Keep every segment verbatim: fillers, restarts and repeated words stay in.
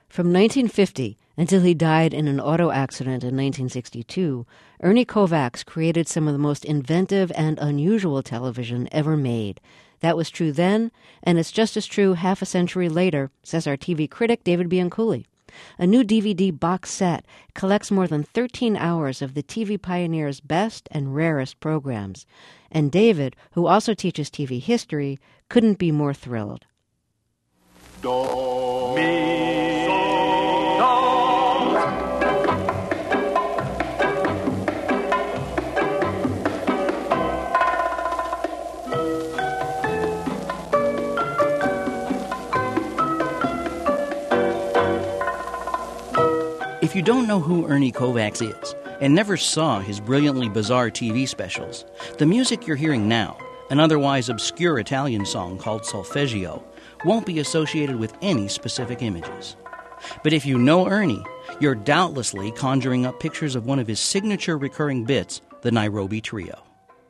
From nineteen fifty until he died in an auto accident in nineteen sixty-two, Ernie Kovacs created some of the most inventive and unusual television ever made. That was true then, and it's just as true half a century later, says our T V critic David Bianculli. A new D V D box set collects more than thirteen hours of the T V pioneer's best and rarest programs. And David, who also teaches T V history, couldn't be more thrilled. Do, mi, so, do. If you don't know who Ernie Kovacs is and never saw his brilliantly bizarre T V specials, the music you're hearing now, an otherwise obscure Italian song called Solfeggio, won't be associated with any specific images. But if you know Ernie, you're doubtlessly conjuring up pictures of one of his signature recurring bits, the Nairobi Trio.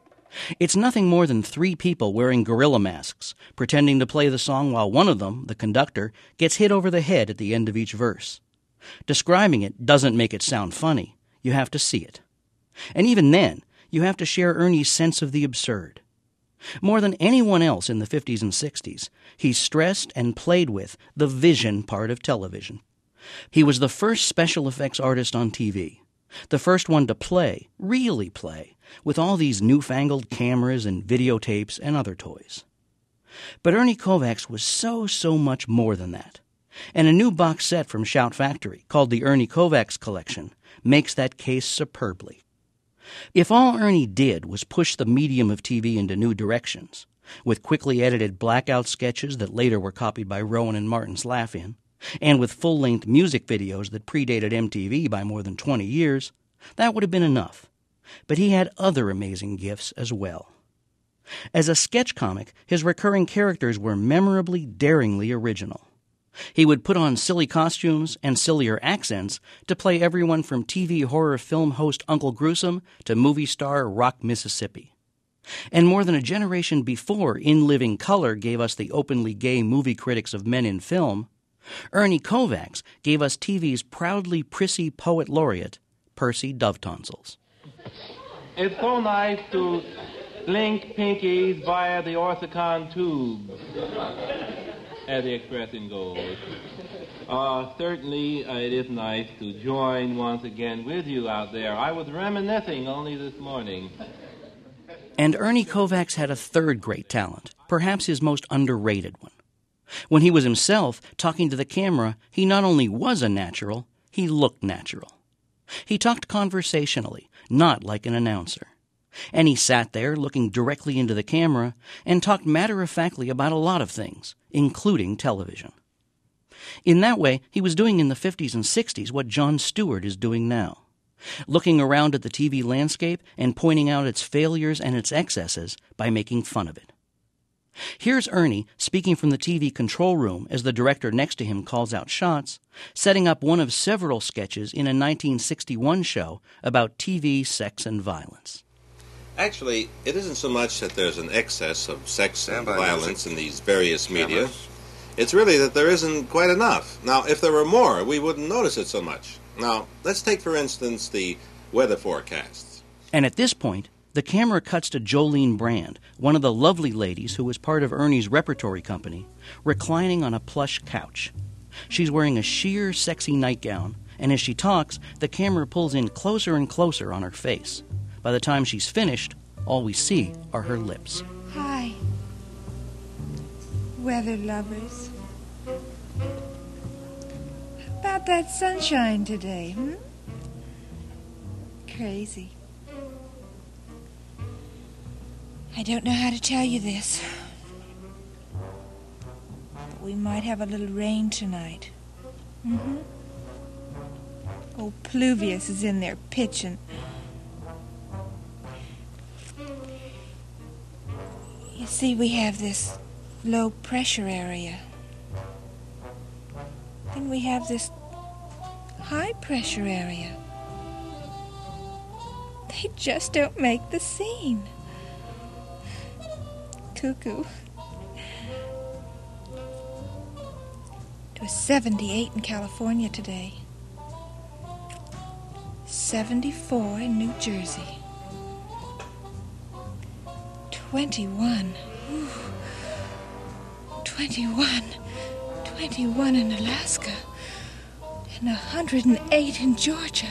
It's nothing more than three people wearing gorilla masks, pretending to play the song while one of them, the conductor, gets hit over the head at the end of each verse. Describing it doesn't make it sound funny. You have to see it. And even then, you have to share Ernie's sense of the absurd. More than anyone else in the fifties and sixties, he stressed and played with the vision part of television. He was the first special effects artist on T V, the first one to play, really play, with all these newfangled cameras and videotapes and other toys. But Ernie Kovacs was so, so much more than that. And a new box set from Shout Factory, called the Ernie Kovacs Collection, makes that case superbly. If all Ernie did was push the medium of T V into new directions, with quickly edited blackout sketches that later were copied by Rowan and Martin's Laugh-In, and with full-length music videos that predated M T V by more than twenty years, that would have been enough. But he had other amazing gifts as well. As a sketch comic, his recurring characters were memorably, daringly original. He would put on silly costumes and sillier accents to play everyone from T V horror film host Uncle Gruesome to movie star Rock Mississippi. And more than a generation before In Living Color gave us the openly gay movie critics of Men in Film, Ernie Kovacs gave us T V's proudly prissy poet laureate, Percy Dovetonsils. It's so nice to link pinkies via the Orthicon tube, as the expression goes. Uh, certainly, uh, it is nice to join once again with you out there. I was reminiscing only this morning. And Ernie Kovacs had a third great talent, perhaps his most underrated one. When he was himself talking to the camera, he not only was a natural, he looked natural. He talked conversationally, not like an announcer. And he sat there looking directly into the camera and talked matter-of-factly about a lot of things, including television. In that way, he was doing in the fifties and sixties what Jon Stewart is doing now, looking around at the T V landscape and pointing out its failures and its excesses by making fun of it. Here's Ernie speaking from the T V control room as the director next to him calls out shots, setting up one of several sketches in a nineteen sixty-one show about T V sex and violence. Actually, it isn't so much that there's an excess of sex and violence in these various media. It's really that there isn't quite enough. Now, if there were more, we wouldn't notice it so much. Now, let's take, for instance, the weather forecasts. And at this point, the camera cuts to Jolene Brand, one of the lovely ladies who was part of Ernie's repertory company, reclining on a plush couch. She's wearing a sheer, sexy nightgown, and as she talks, the camera pulls in closer and closer on her face. By the time she's finished, all we see are her lips. Hi, weather lovers. How about that sunshine today, hmm? Crazy. I don't know how to tell you this, but we might have a little rain tonight. Mm-hmm. Old Pluvius is in there pitching. You see, we have this low pressure area. Then we have this high pressure area. They just don't make the scene. Cuckoo. It was seventy-eight in California today. seventy-four in New Jersey. twenty-one. Ooh. twenty-one. twenty-one in Alaska. And one hundred eight in Georgia.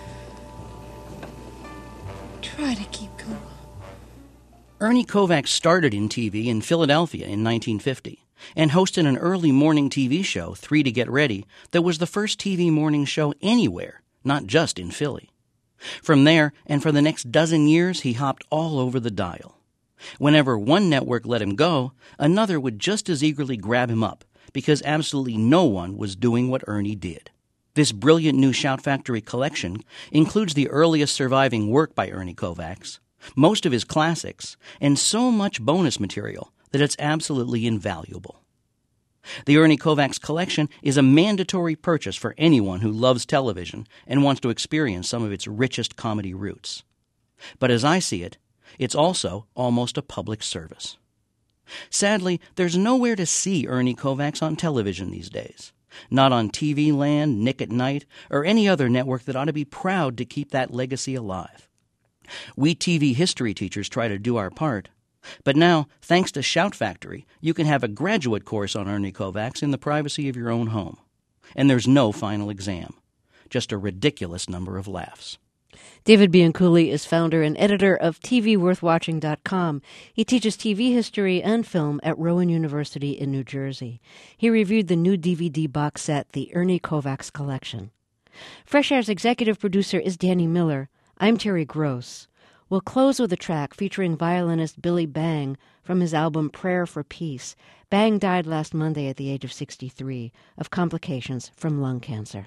Try to keep cool. Ernie Kovacs started in T V in Philadelphia in nineteen fifty and hosted an early morning T V show, Three to Get Ready, that was the first T V morning show anywhere, not just in Philly. From there, and for the next dozen years, he hopped all over the dial. Whenever one network let him go, another would just as eagerly grab him up, because absolutely no one was doing what Ernie did. This brilliant new Shout Factory collection includes the earliest surviving work by Ernie Kovacs, most of his classics, and so much bonus material that it's absolutely invaluable. The Ernie Kovacs collection is a mandatory purchase for anyone who loves television and wants to experience some of its richest comedy roots. But as I see it, it's also almost a public service. Sadly, there's nowhere to see Ernie Kovacs on television these days. Not on T V Land, Nick at Night, or any other network that ought to be proud to keep that legacy alive. We T V history teachers try to do our part. But now, thanks to Shout Factory, you can have a graduate course on Ernie Kovacs in the privacy of your own home. And there's no final exam. Just a ridiculous number of laughs. David Bianculli is founder and editor of T V worth watching dot com. He teaches T V history and film at Rowan University in New Jersey. He reviewed the new D V D box set, The Ernie Kovacs Collection. Fresh Air's executive producer is Danny Miller. I'm Terry Gross. We'll close with a track featuring violinist Billy Bang from his album Prayer for Peace. Bang died last Monday at the age of sixty-three of complications from lung cancer.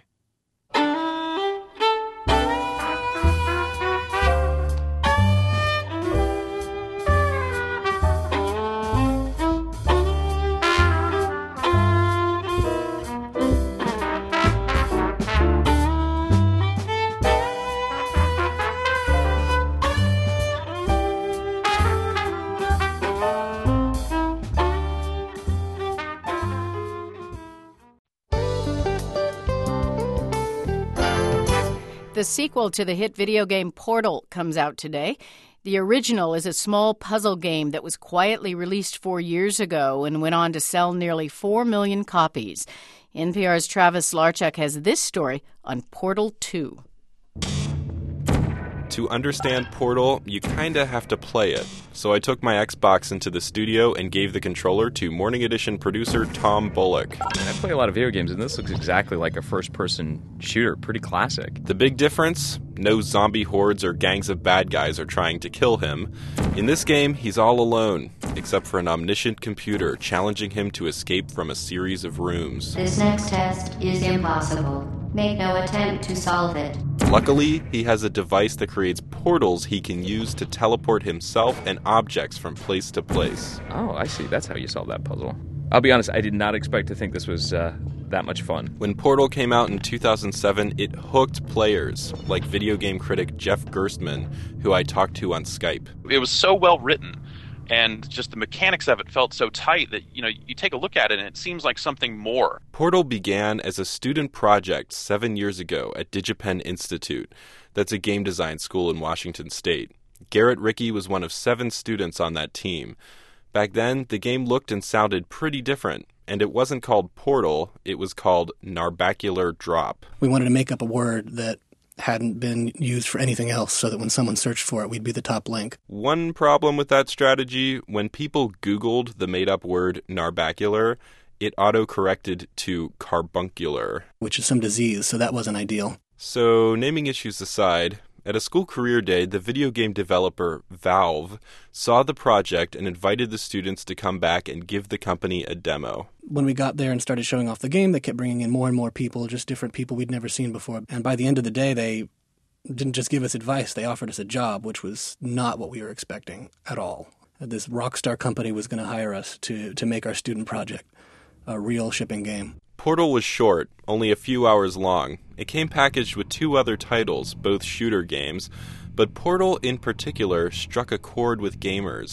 The sequel to the hit video game Portal comes out today. The original is a small puzzle game that was quietly released four years ago and went on to sell nearly four million copies. N P R's Travis Larchuk has this story on Portal two. To understand Portal, you kinda have to play it. So I took my Xbox into the studio and gave the controller to Morning Edition producer Tom Bullock. I play a lot of video games, and this looks exactly like a first-person shooter. Pretty classic. The big difference? No zombie hordes or gangs of bad guys are trying to kill him. In this game, he's all alone, except for an omniscient computer challenging him to escape from a series of rooms. This next test is impossible. Make no attempt to solve it. Luckily, he has a device that creates portals he can use to teleport himself and objects from place to place. Oh, I see. That's how you solve that puzzle. I'll be honest, I did not expect to think this was uh, that much fun. When Portal came out in two thousand seven, it hooked players, like video game critic Jeff Gerstmann, who I talked to on Skype. It was so well written, and just the mechanics of it felt so tight that, you know, you take a look at it and it seems like something more. Portal began as a student project seven years ago at DigiPen Institute. That's a game design school in Washington State. Garrett Rickey was one of seven students on that team. Back then, the game looked and sounded pretty different, and it wasn't called Portal, it was called Narbacular Drop. We wanted to make up a word that hadn't been used for anything else so that when someone searched for it, we'd be the top link. One problem with that strategy, when people Googled the made-up word narbacular, it auto-corrected to carbuncular. Which is some disease, so that wasn't ideal. So, naming issues aside, at a school career day, the video game developer Valve saw the project and invited the students to come back and give the company a demo. When we got there and started showing off the game, they kept bringing in more and more people, just different people we'd never seen before. And by the end of the day, they didn't just give us advice, they offered us a job, which was not what we were expecting at all. This rock star company was going to hire us to, to make our student project a real shipping game. Portal was short, only a few hours long. It came packaged with two other titles, both shooter games, but Portal in particular struck a chord with gamers.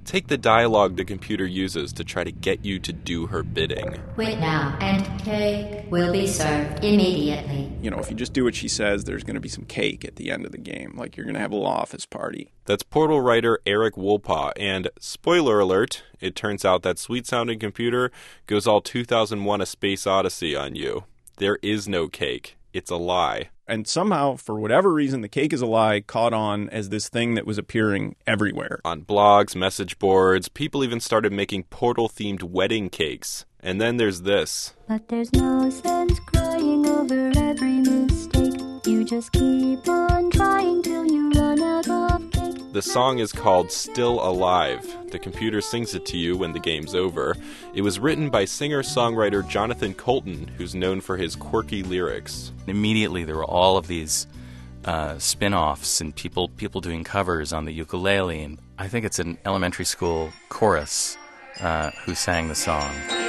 Take the dialogue the computer uses to try to get you to do her bidding. Wait now, and cake will be served immediately. You know, if you just do what she says, there's going to be some cake at the end of the game. Like, you're going to have a little office party. That's Portal writer Eric Woolpaw, and spoiler alert, it turns out that sweet-sounding computer goes all two thousand one A Space Odyssey on you. There is no cake. It's a lie. And somehow, for whatever reason, the cake is a lie caught on as this thing that was appearing everywhere. On blogs, message boards, people even started making Portal-themed wedding cakes. And then there's this. But there's no sense crying over every mistake. You just keep on trying till you run out of cake. The song is called Still Alive. The computer sings it to you when the game's over. It was written by singer-songwriter Jonathan Coulton, who's known for his quirky lyrics. Immediately there were all of these uh, spin-offs and people people doing covers on the ukulele. And I think it's an elementary school chorus uh, who sang the song.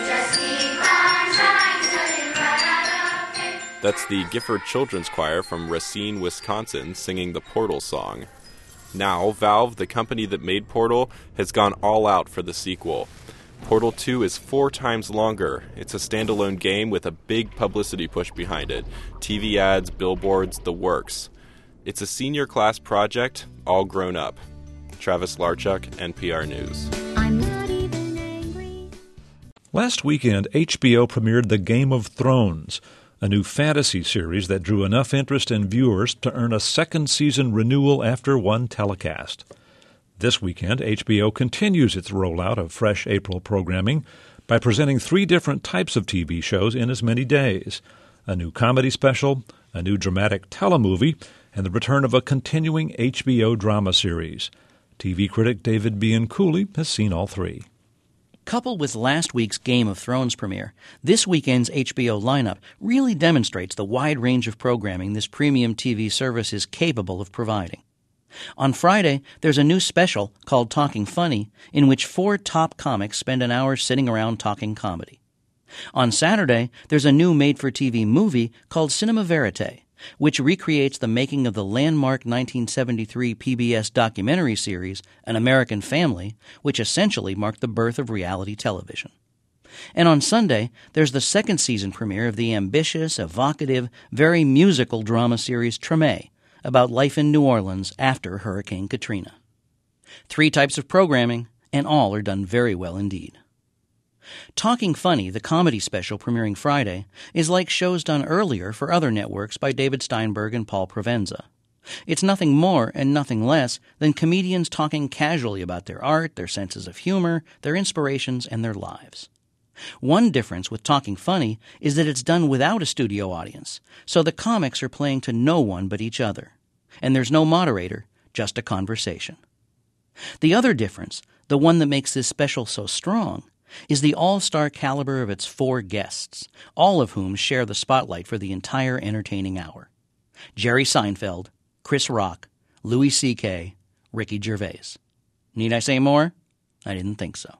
That's the Gifford Children's Choir from Racine, Wisconsin, singing the Portal song. Now, Valve, the company that made Portal, has gone all out for the sequel. Portal two is four times longer. It's a standalone game with a big publicity push behind it. T V ads, billboards, the works. It's a senior class project, all grown up. Travis Larchuk, N P R News. I'm not even angry. Last weekend, H B O premiered The Game of Thrones, a new fantasy series that drew enough interest in viewers to earn a second season renewal after one telecast. This weekend, H B O continues its rollout of fresh April programming by presenting three different types of T V shows in as many days: a new comedy special, a new dramatic telemovie, and the return of a continuing H B O drama series. T V critic David Bianculli has seen all three. Coupled with last week's Game of Thrones premiere, this weekend's H B O lineup really demonstrates the wide range of programming this premium T V service is capable of providing. On Friday, there's a new special called Talking Funny, in which four top comics spend an hour sitting around talking comedy. On Saturday, there's a new made-for-T V movie called Cinema Verite, which recreates the making of the landmark nineteen seventy-three P B S documentary series, An American Family, which essentially marked the birth of reality television. And on Sunday, there's the second season premiere of the ambitious, evocative, very musical drama series Treme, about life in New Orleans after Hurricane Katrina. Three types of programming, and all are done very well indeed. Talking Funny, the comedy special premiering Friday, is like shows done earlier for other networks by David Steinberg and Paul Provenza. It's nothing more and nothing less than comedians talking casually about their art, their senses of humor, their inspirations, and their lives. One difference with Talking Funny is that it's done without a studio audience, so the comics are playing to no one but each other. And there's no moderator, just a conversation. The other difference, the one that makes this special so strong, is the all-star caliber of its four guests, all of whom share the spotlight for the entire entertaining hour. Jerry Seinfeld, Chris Rock, Louis C K, Ricky Gervais. Need I say more? I didn't think so.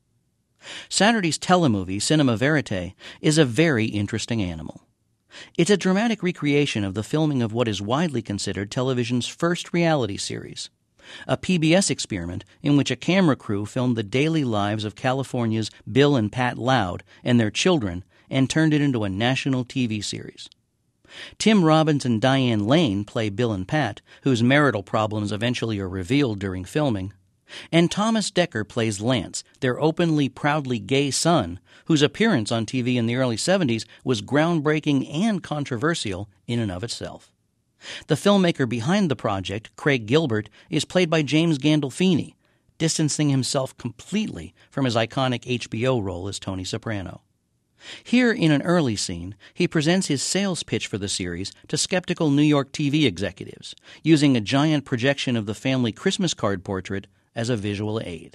Saturday's telemovie, Cinema Verite, is a very interesting animal. It's a dramatic recreation of the filming of what is widely considered television's first reality series, a P B S experiment in which a camera crew filmed the daily lives of California's Bill and Pat Loud and their children and turned it into a national T V series. Tim Robbins and Diane Lane play Bill and Pat, whose marital problems eventually are revealed during filming, and Thomas Dekker plays Lance, their openly, proudly gay son, whose appearance on T V in the early seventies was groundbreaking and controversial in and of itself. The filmmaker behind the project, Craig Gilbert, is played by James Gandolfini, distancing himself completely from his iconic H B O role as Tony Soprano. Here, in an early scene, he presents his sales pitch for the series to skeptical New York T V executives, using a giant projection of the family Christmas card portrait as a visual aid.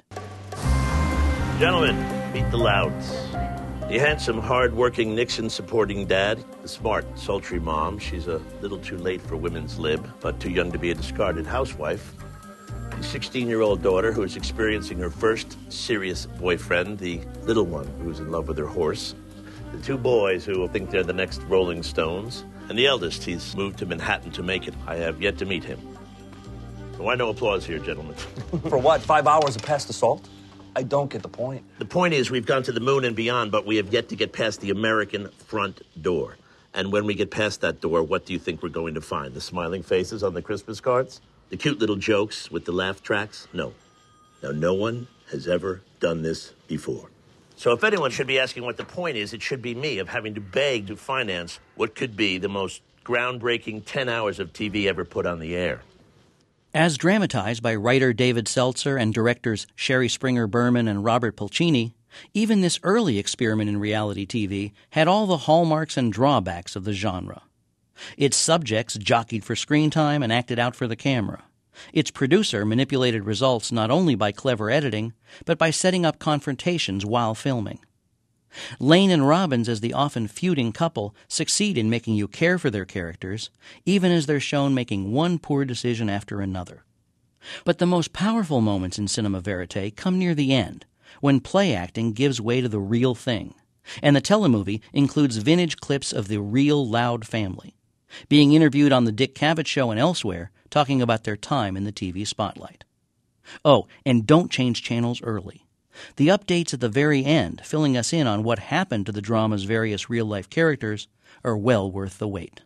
Gentlemen, meet the Louds. The handsome, hard-working, Nixon-supporting dad. The smart, sultry mom. She's a little too late for women's lib, but too young to be a discarded housewife. The sixteen-year-old daughter who is experiencing her first serious boyfriend. The little one who's in love with her horse. The two boys who think they're the next Rolling Stones. And the eldest, he's moved to Manhattan to make it. I have yet to meet him. Why no applause here, gentlemen? For what? Five hours of past assault? I don't get the point. The point is we've gone to the moon and beyond, but we have yet to get past the American front door. And when we get past that door, what do you think we're going to find? The smiling faces on the Christmas cards? The cute little jokes with the laugh tracks? No. Now, no one has ever done this before. So if anyone should be asking what the point is, it should be me, of having to beg to finance what could be the most groundbreaking ten hours of T V ever put on the air. As dramatized by writer David Seltzer and directors Sherry Springer Berman and Robert Pulcini, even this early experiment in reality T V had all the hallmarks and drawbacks of the genre. Its subjects jockeyed for screen time and acted out for the camera. Its producer manipulated results not only by clever editing, but by setting up confrontations while filming. Lane and Robbins, as the often feuding couple, succeed in making you care for their characters, even as they're shown making one poor decision after another. But the most powerful moments in cinema verite come near the end, when play acting gives way to the real thing, and the telemovie includes vintage clips of the real Loud family, being interviewed on The Dick Cavett Show and elsewhere, talking about their time in the T V spotlight. Oh, and don't change channels early. The updates at the very end, filling us in on what happened to the drama's various real-life characters, are well worth the wait.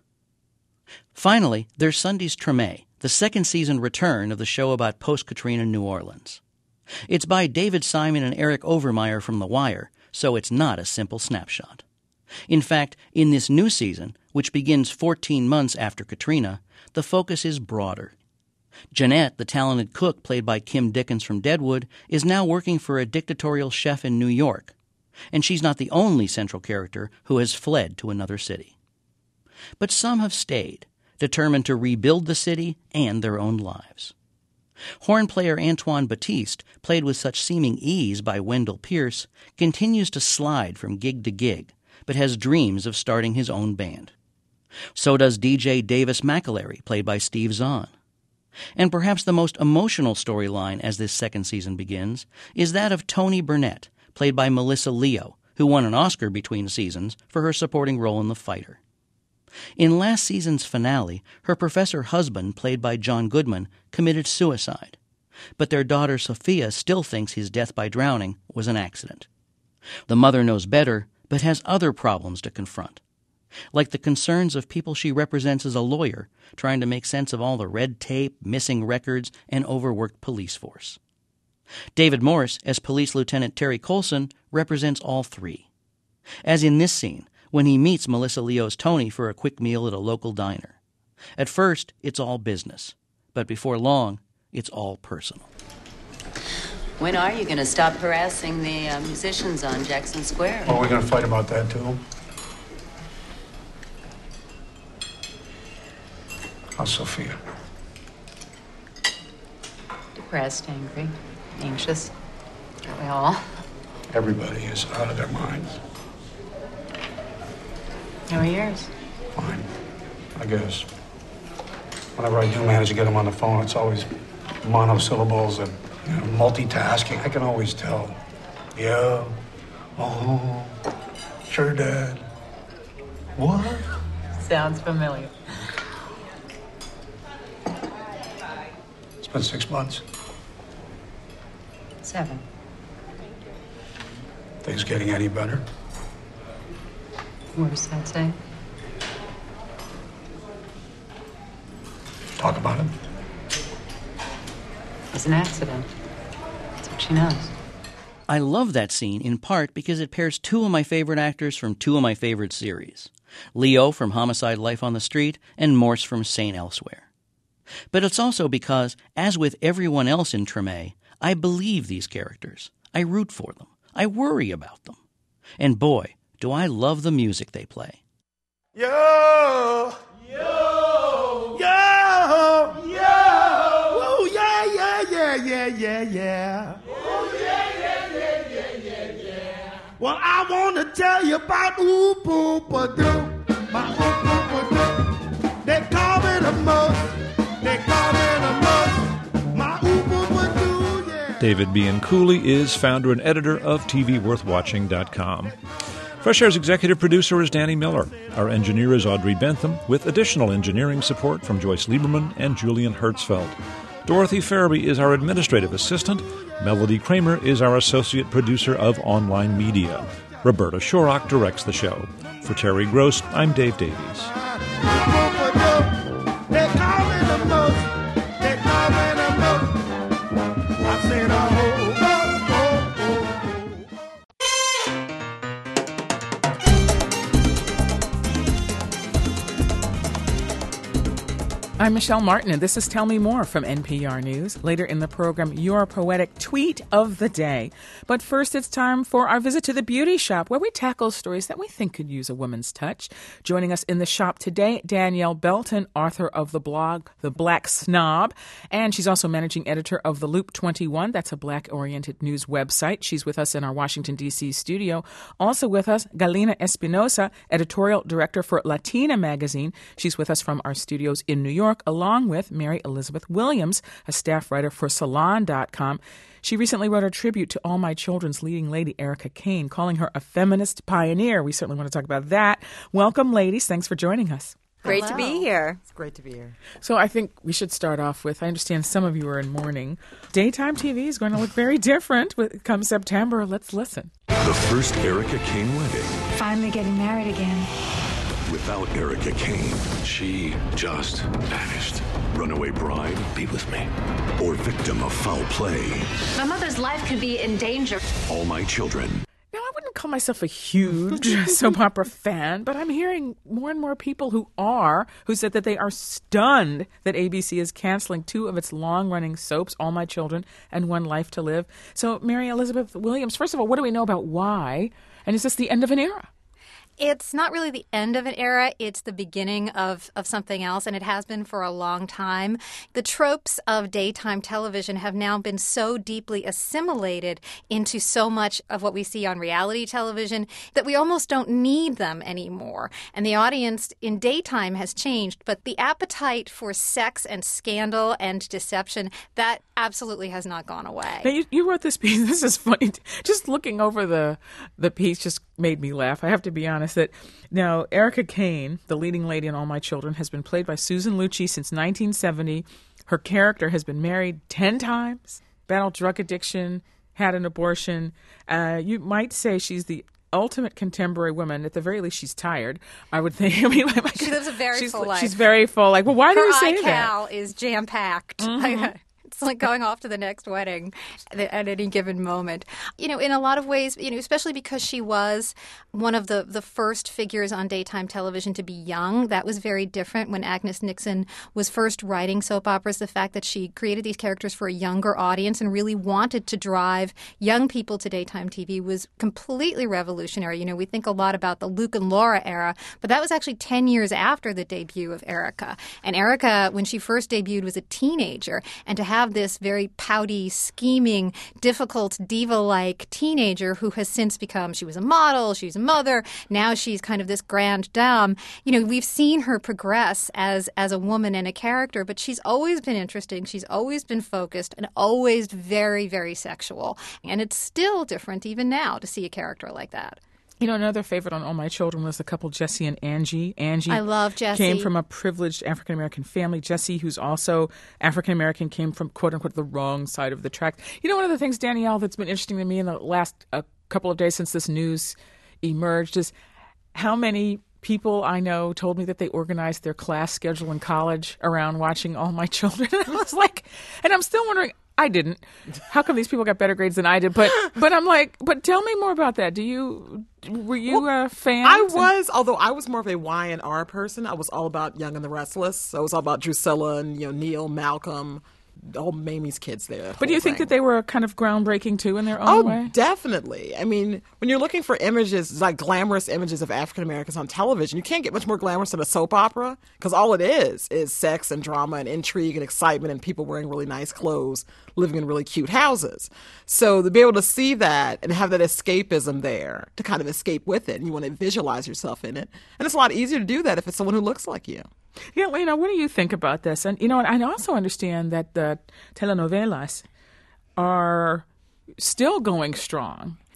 Finally, there's Sunday's Treme, the second season return of the show about post-Katrina New Orleans. It's by David Simon and Eric Overmyer from The Wire, so it's not a simple snapshot. In fact, in this new season, which begins fourteen months after Katrina, the focus is broader. Jeanette, the talented cook played by Kim Dickens from Deadwood, is now working for a dictatorial chef in New York. And she's not the only central character who has fled to another city. But some have stayed, determined to rebuild the city and their own lives. Horn player Antoine Batiste, played with such seeming ease by Wendell Pierce, continues to slide from gig to gig, but has dreams of starting his own band. So does D J Davis McAlery, played by Steve Zahn. And perhaps the most emotional storyline as this second season begins is that of Toni Burnett, played by Melissa Leo, who won an Oscar between seasons for her supporting role in The Fighter. In last season's finale, her professor husband, played by John Goodman, committed suicide, but their daughter Sophia still thinks his death by drowning was an accident. The mother knows better, but has other problems to confront, like the concerns of people she represents as a lawyer, trying to make sense of all the red tape, missing records, and overworked police force. David Morse, as Police Lieutenant Terry Colson, represents all three. As in this scene, when he meets Melissa Leo's Tony for a quick meal at a local diner. At first, it's all business, but before long, it's all personal. When are you going to stop harassing the uh, musicians on Jackson Square? Oh, we're going to fight about that, too? How's Sophia? Depressed, angry, anxious. Aren't we all? Everybody is out of their minds. How are yours? Fine, I guess. Whenever I do manage to get them on the phone, it's always monosyllables and, you know, multitasking. I can always tell. Yeah. Oh. Sure, Dad. What? Sounds familiar. It's been six months. Seven. Things getting any better? Worse, I'd say. Talk about it. It's an accident. That's what she knows. I love that scene in part because it pairs two of my favorite actors from two of my favorite series. Leo from Homicide: Life on the Street and Morse from Saint Elsewhere. But it's also because, as with everyone else in Treme, I believe these characters. I root for them. I worry about them. And boy, do I love the music they play. Yo! Yo! Yo! Yo! Woo, yeah, yeah, yeah, yeah, yeah, yeah. Oh, yeah, yeah, yeah, yeah, yeah, yeah. Well, I want to tell you about Ooh Boo Ba Doo. My Ooh Boo Ba Doo. They call me the most. They call me the most. My Ooh Boo Ba Doo, yeah. David Bianculli is founder and editor of T V Worth Watching dot com. Fresh Air's executive producer is Danny Miller. Our engineer is Audrey Bentham, with additional engineering support from Joyce Lieberman and Julian Hertzfeld. Dorothy Farabee is our administrative assistant. Melody Kramer is our associate producer of online media. Roberta Shorrock directs the show. For Terry Gross, I'm Dave Davies. I'm Michelle Martin, and this is Tell Me More from N P R News. Later in the program, your poetic tweet of the day. But first, it's time for our visit to the beauty shop, where we tackle stories that we think could use a woman's touch. Joining us in the shop today, Danielle Belton, author of the blog The Black Snob, and she's also managing editor of The Loop twenty-one. That's a black-oriented news website. She's with us in our Washington, D C studio. Also with us, Galina Espinosa, editorial director for Latina magazine. She's with us from our studios in New York, along with Mary Elizabeth Williams, a staff writer for Salon dot com. She recently wrote a tribute to All My Children's leading lady, Erica Kane, calling her a feminist pioneer. We certainly want to talk about that. Welcome, ladies. Thanks for joining us. Great Hello. to be here. It's great to be here. So I think we should start off with, I understand some of you are in mourning. Daytime T V is going to look very different with, come September. Let's listen. The first Erica Kane wedding. Finally getting married again. Without Erica Kane, she just vanished. Runaway bride, be with me. Or victim of foul play. My mother's life could be in danger. All My Children. Now, I wouldn't call myself a huge soap opera fan, but I'm hearing more and more people who are, who said that they are stunned that A B C is canceling two of its long-running soaps, All My Children and One Life to Live. So, Mary Elizabeth Williams, first of all, what do we know about why? And is this the end of an era? It's not really the end of an era. It's the beginning of, of something else, and it has been for a long time. The tropes of daytime television have now been so deeply assimilated into so much of what we see on reality television that we almost don't need them anymore. And the audience in daytime has changed, but the appetite for sex and scandal and deception, that absolutely has not gone away. Now, you, you wrote this piece. This is funny. Just looking over the, the piece just made me laugh. I have to be honest. That now Erica Kane, the leading lady in All My Children, has been played by Susan Lucci since nineteen seventy. Her character has been married ten times, battled drug addiction, had an abortion. Uh, you might say she's the ultimate contemporary woman. At the very least, she's tired, I would think. I mean, like, she lives a very she's, full life. She's very full. Like, well, why do Her you say iCal that? is jam-packed. Mm-hmm. It's like going off to the next wedding at any given moment. You know, in a lot of ways, you know, especially because she was one of the, the first figures on daytime television to be young. That was very different when Agnes Nixon was first writing soap operas. The fact that she created these characters for a younger audience and really wanted to drive young people to daytime T V was completely revolutionary. You know, we think a lot about the Luke and Laura era, but that was actually ten years after the debut of Erica. And Erica, when she first debuted, was a teenager. And to have this very pouty, scheming, difficult, diva-like teenager who has since become, she was a model, she's a mother, now she's kind of this grande dame. You know, we've seen her progress as, as a woman and a character, but she's always been interesting, she's always been focused, and always very, very sexual. And it's still different even now to see a character like that. You know, another favorite on All My Children was the couple Jesse and Angie. Angie I love Jesse. Came from a privileged African-American family. Jesse, who's also African-American, came from, quote-unquote, the wrong side of the track. You know, one of the things, Danielle, that's been interesting to me in the last uh, couple of days since this news emerged is how many people I know told me that they organized their class schedule in college around watching All My Children. And I was like, and I'm still wondering, I didn't. How come these people got better grades than I did? But but I'm like, but tell me more about that. Do you were you well, a fan? I was, although I was more of a Y and R person. I was all about Young and the Restless. So it was all about Drusilla and you know Neil, Malcolm, all Mamie's kids there. But do you think thing. that they were kind of groundbreaking too in their own oh, way? Oh, definitely. I mean, when you're looking for images, like glamorous images of African Americans on television, you can't get much more glamorous than a soap opera because all it is is sex and drama and intrigue and excitement and people wearing really nice clothes, living in really cute houses. So to be able to see that and have that escapism there, to kind of escape with it, and you want to visualize yourself in it. And it's a lot easier to do that if it's someone who looks like you. Yeah, well, you know, what do you think about this? And, you know, I also understand that the telenovelas are still going strong.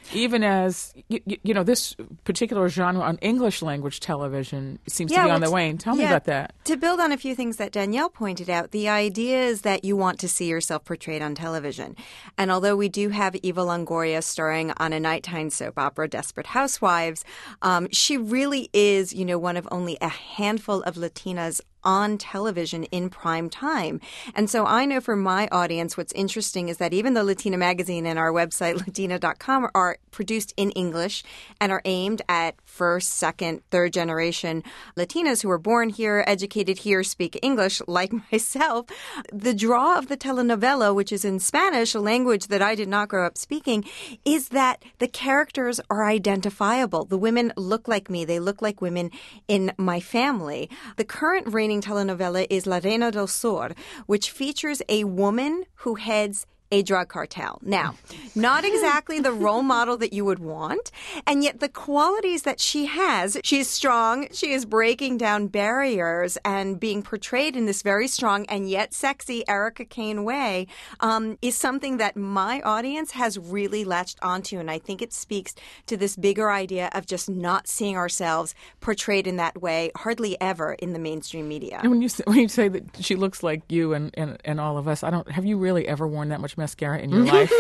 Even as, you, you know, this particular genre on English language television seems Yeah, to be well, on the t- wane. Tell me yeah, about that. To build on a few things that Danielle pointed out, the idea is that you want to see yourself portrayed on television. And although we do have Eva Longoria starring on a nighttime soap opera, Desperate Housewives, um, she really is, you know, one of only a handful of Latinas on television in prime time. And so I know for my audience, what's interesting is that even though Latina Magazine and our website, latina dot com, are produced in English and are aimed at first, second, third generation Latinas who were born here, educated here, speak English, like myself, the draw of the telenovela, which is in Spanish, a language that I did not grow up speaking, is that the characters are identifiable. The women look like me. They look like women in my family. The current reigning telenovela is La Reina del Sur, which features a woman who heads a drug cartel. Now, not exactly the role model that you would want, and yet the qualities that she has, she's strong, she is breaking down barriers and being portrayed in this very strong and yet sexy Erica Kane way, um, is something that my audience has really latched onto, and I think it speaks to this bigger idea of just not seeing ourselves portrayed in that way hardly ever in the mainstream media. And when you say, when you say that she looks like you and, and, and all of us, I don't. Have you really ever worn that much mascara in your life?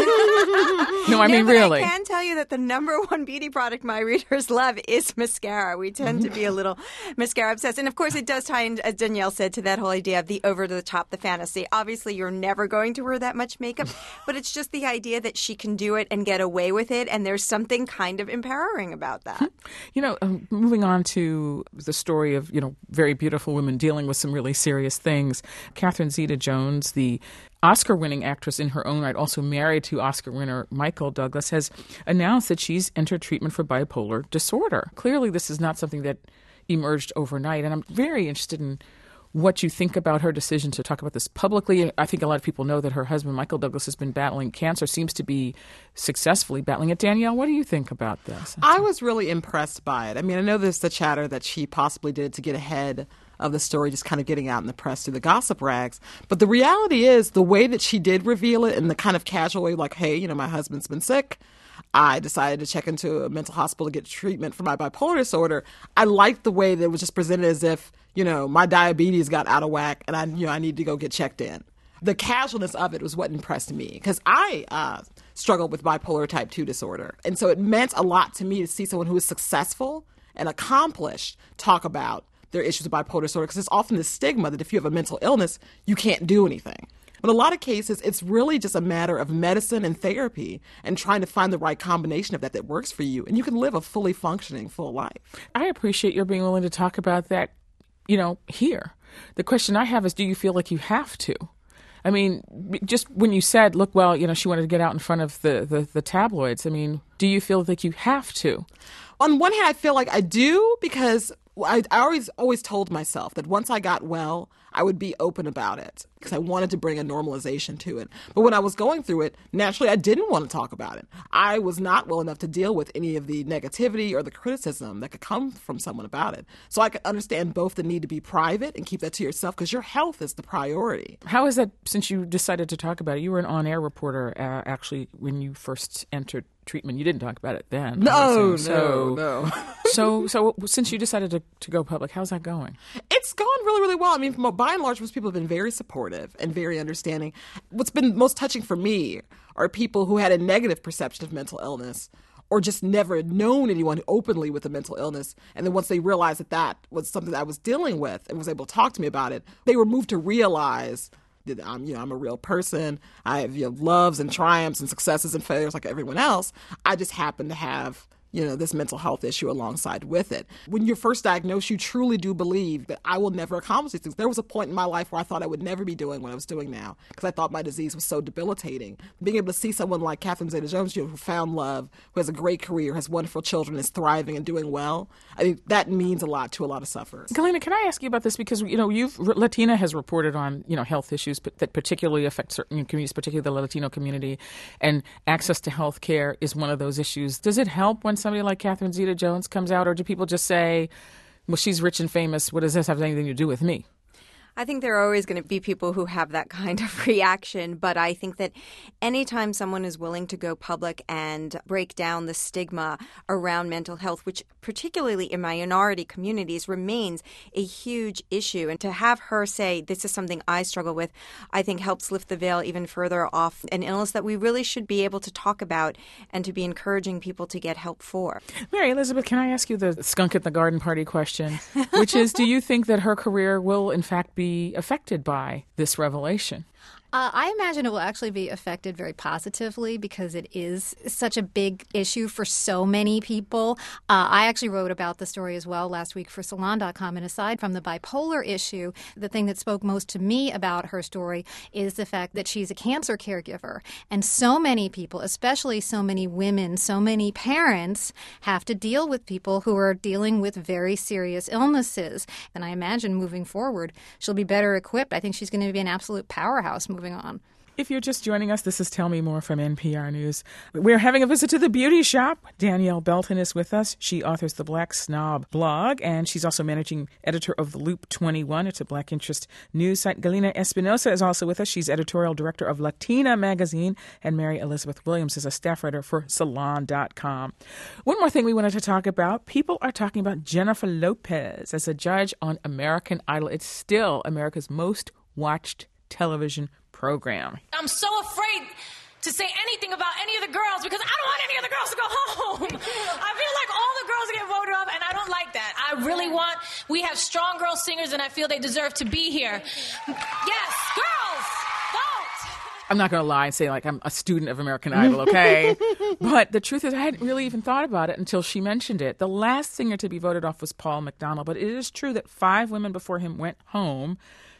No, I mean no, but really. I can tell you that the number one beauty product my readers love is mascara. We tend to be a little mascara obsessed. And of course, it does tie in, as Danielle said, to that whole idea of the over-the-top, the fantasy. Obviously, you're never going to wear that much makeup, but it's just the idea that she can do it and get away with it. And there's something kind of empowering about that. You know, um, moving on to the story of, you know, very beautiful women dealing with some really serious things. Catherine Zeta-Jones, the Oscar-winning actress in her own right, also married to Oscar winner Michael Douglas, has announced that she's entered treatment for bipolar disorder. Clearly, this is not something that emerged overnight, and I'm very interested in what you think about her decision to talk about this publicly. I think a lot of people know that her husband, Michael Douglas, has been battling cancer, seems to be successfully battling it. Danielle, what do you think about this? I was really impressed by it. I mean, I know there's the chatter that she possibly did it to get ahead of the story, just kind of getting out in the press through the gossip rags. But the reality is the way that she did reveal it in the kind of casual way, like, hey, you know, my husband's been sick. I decided to check into a mental hospital to get treatment for my bipolar disorder. I liked the way that it was just presented as if, you know, my diabetes got out of whack and I, you know, I need to go get checked in. The casualness of it was what impressed me, because I uh, struggled with bipolar type two disorder. And so it meant a lot to me to see someone who is successful and accomplished talk about their issues with bipolar disorder, because there's often this stigma that if you have a mental illness, you can't do anything. But in a lot of cases, it's really just a matter of medicine and therapy and trying to find the right combination of that that works for you. And you can live a fully functioning, full life. I appreciate your being willing to talk about that, you know, here. The question I have is, do you feel like you have to? I mean, just when you said, look, well, you know, she wanted to get out in front of the, the, the tabloids, I mean, do you feel like you have to? On one hand, I feel like I do, because I, I always always told myself that once I got well, I would be open about it, because I wanted to bring a normalization to it. But when I was going through it, naturally, I didn't want to talk about it. I was not well enough to deal with any of the negativity or the criticism that could come from someone about it. So I could understand both the need to be private and keep that to yourself, because your health is the priority. How is that, since you decided to talk about it? You were an on-air reporter, uh, actually, when you first entered treatment. You didn't talk about it then. No, no, so, no. so, so since you decided to, to go public, how's that going? It's gone really, really well. I mean, by and large, most people have been very supportive and very understanding. What's been most touching for me are people who had a negative perception of mental illness, or just never known anyone openly with a mental illness. And then once they realized that that was something that I was dealing with and was able to talk to me about it, they were moved to realize that I'm, you know, I'm a real person. I have, you know, loves and triumphs and successes and failures like everyone else. I just happen to have, you know, this mental health issue alongside with it. When you're first diagnosed, you truly do believe that I will never accomplish these things. There was a point in my life where I thought I would never be doing what I was doing now, because I thought my disease was so debilitating. Being able to see someone like Catherine Zeta-Jones, you know, who found love, who has a great career, has wonderful children, is thriving and doing well, I think that means a lot to a lot of sufferers. Galena, can I ask you about this? Because, you know, you've Latina has reported on, you know, health issues that particularly affect certain communities, particularly the Latino community, and access to health care is one of those issues. Does it help when somebody like Catherine Zeta-Jones comes out, or do people just say, well, she's rich and famous, what does this have anything to do with me? I think there are always going to be people who have that kind of reaction, but I think that anytime someone is willing to go public and break down the stigma around mental health, which particularly in minority communities remains a huge issue, and to have her say, this is something I struggle with, I think helps lift the veil even further off an illness that we really should be able to talk about and to be encouraging people to get help for. Mary Elizabeth, can I ask you the skunk at the garden party question, which is, do you think that her career will in fact be affected by this revelation? Uh, I imagine it will actually be affected very positively because it is such a big issue for so many people. Uh, I actually wrote about the story as well last week for Salon dot com. And aside from the bipolar issue, the thing that spoke most to me about her story is the fact that she's a cancer caregiver. And so many people, especially so many women, so many parents, have to deal with people who are dealing with very serious illnesses. And I imagine moving forward, she'll be better equipped. I think she's going to be an absolute powerhouse moving on. If you're just joining us, this is Tell Me More from N P R News. We're having a visit to the beauty shop. Danielle Belton is with us. She authors the Black Snob blog, and she's also managing editor of The Loop twenty-one. It's a Black interest news site. Galina Espinosa is also with us. She's editorial director of Latina magazine, and Mary Elizabeth Williams is a staff writer for Salon dot com. One more thing we wanted to talk about. People are talking about Jennifer Lopez as a judge on American Idol. It's still America's most watched television program. I'm so afraid to say anything about any of the girls because I don't want any of the girls to go home. I feel like all the girls get voted up, and I don't like that. I really want, we have strong girl singers, and I feel they deserve to be here. Yes, girls, vote! I'm not going to lie and say, like, I'm a student of American Idol, okay? But the truth is I hadn't really even thought about it until she mentioned it. The last singer to be voted off was Paul McDonald, but it is true that five women before him went home.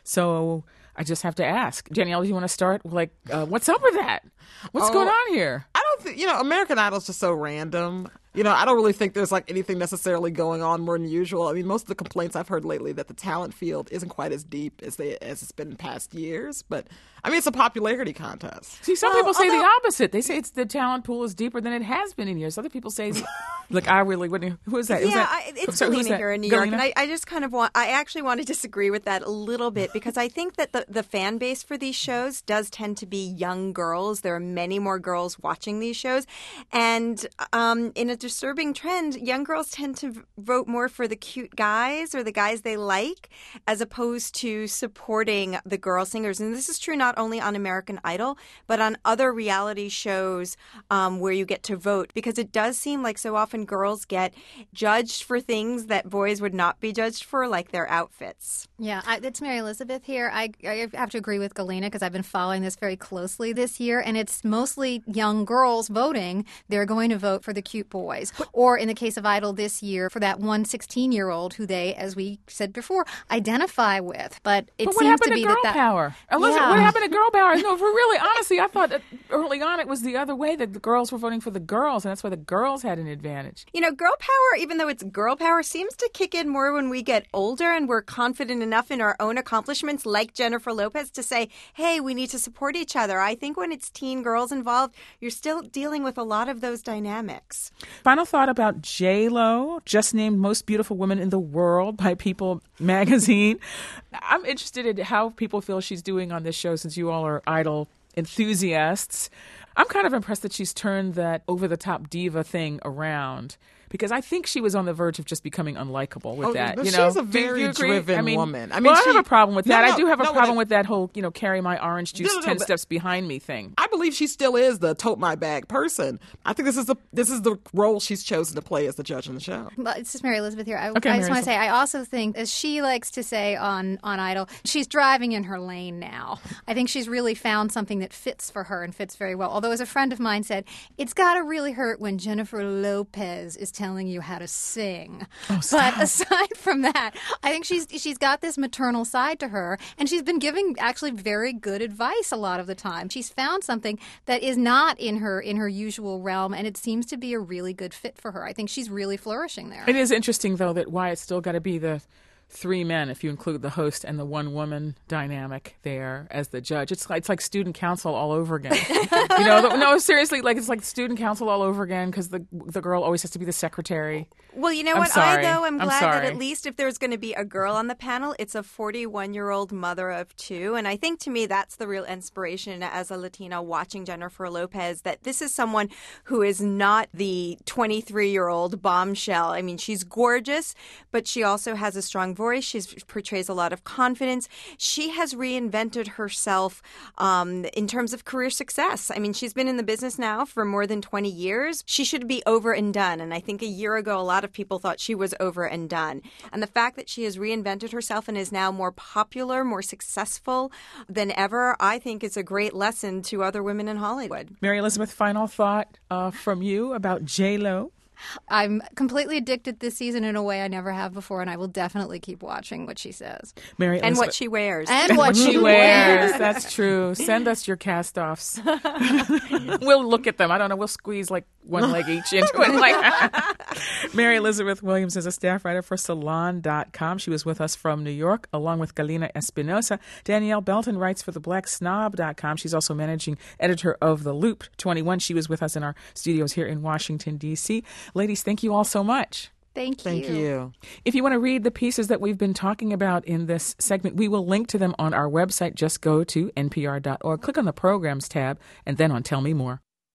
So I just have to ask. Danielle, do you want to start? Like, uh, what's up with that? What's oh, going on here? I don't think, you know, American Idol's just so random. You know, I don't really think there's like anything necessarily going on more than usual. I mean, most of the complaints I've heard lately that the talent field isn't quite as deep as they as it's been in past years. But I mean, it's a popularity contest. See, some well, people say although, the opposite. They say it's the talent pool is deeper than it has been in years. Other people say, like, I really wouldn't. Who is that? Yeah, was that? I, it's Sorry, Galina here in New York, Galina? and I, I just kind of want. I actually want to disagree with that a little bit because I think that the the fan base for these shows does tend to be young girls. There are many more girls watching these shows, and um, in a disturbing trend, young girls tend to vote more for the cute guys or the guys they like as opposed to supporting the girl singers. And this is true not only on American Idol, but on other reality shows um, where you get to vote, because it does seem like so often girls get judged for things that boys would not be judged for, like their outfits. Yeah, I, it's Mary Elizabeth here. I, I have to agree with Galina because I've been following this very closely this year, and it's mostly young girls voting. They're going to vote for the cute boys. Or in the case of Idol this year, for that one sixteen-year-old who they, as we said before, identify with. But it but what seems happened to to be girl that that power? Elizabeth, Yeah. what happened to girl power? No, for really, honestly, I thought that early on it was the other way, that the girls were voting for the girls, and that's why the girls had an advantage. You know, girl power, even though it's girl power, seems to kick in more when we get older and we're confident enough in our own accomplishments, like Jennifer Lopez, to say, hey, we need to support each other. I think when it's teen girls involved, you're still dealing with a lot of those dynamics. Final thought about J-Lo, just named Most Beautiful Woman in the World by People magazine. I'm interested in how people feel she's doing on this show, since you all are Idol enthusiasts. I'm kind of impressed that she's turned that over-the-top diva thing around, because I think she was on the verge of just becoming unlikable with Oh, that. but You know, she's a Do you- very do you agree? driven I mean, woman. I mean, well, I she- have a problem with No, that. no, I do have a no, problem that- with that whole, you know, carry my orange juice No, no, no, ten but- steps behind me thing. I believe she still is the tote my bag person. I think this is the this is the role she's chosen to play as the judge on the show. But it's just Mary Elizabeth here. I, Okay, I Mary just want to say, Elizabeth. I also think, as she likes to say on, on Idol, she's driving in her lane now. I think she's really found something that fits for her and fits very well. Although, as a friend of mine said, it's got to really hurt when Jennifer Lopez is telling you how to sing. Oh, but aside from that, I think she's she's got this maternal side to her, and she's been giving actually very good advice a lot of the time. She's found something that is not in her in her usual realm, and it seems to be a really good fit for her. I think she's really flourishing there. It is interesting, though, that why it's still got to be the three men, if you include the host and the one woman dynamic there as the judge. It's like, it's like student council all over again. you know, the, no, seriously, like it's like student council all over again because the the girl always has to be the secretary. Well, you know I'm what? sorry. I, though, I'm I'm glad that sorry. at least if there's going to be a girl on the panel, it's a forty-one-year-old mother of two. And I think to me that's the real inspiration as a Latina watching Jennifer Lopez, that this is someone who is not the twenty-three-year-old bombshell. I mean, she's gorgeous, but she also has a strong voice. She portrays a lot of confidence. She has reinvented herself um, in terms of career success. I mean, she's been in the business now for more than twenty years. She should be over and done. And I think a year ago, a lot of people thought she was over and done. And the fact that she has reinvented herself and is now more popular, more successful than ever, I think is a great lesson to other women in Hollywood. Mary Elizabeth, final thought uh, from you about J-Lo. I'm completely addicted this season in a way I never have before, and I will definitely keep watching what she says. Mary and what Elizabeth- she wears. And what she wears. wears. That's true. Send us your cast-offs. We'll look at them. I don't know. We'll squeeze like one leg each into it. Like Mary Elizabeth Williams is a staff writer for Salon dot com. She was with us from New York, along with Galina Espinosa. Danielle Belton writes for the Black Snob dot com. She's also managing editor of The Loop twenty-one. She was with us in our studios here in Washington, D C Ladies, thank you all so much. Thank you. Thank you. If you want to read the pieces that we've been talking about in this segment, we will link to them on our website. Just go to N P R dot org, click on the Programs tab, and then on Tell Me More.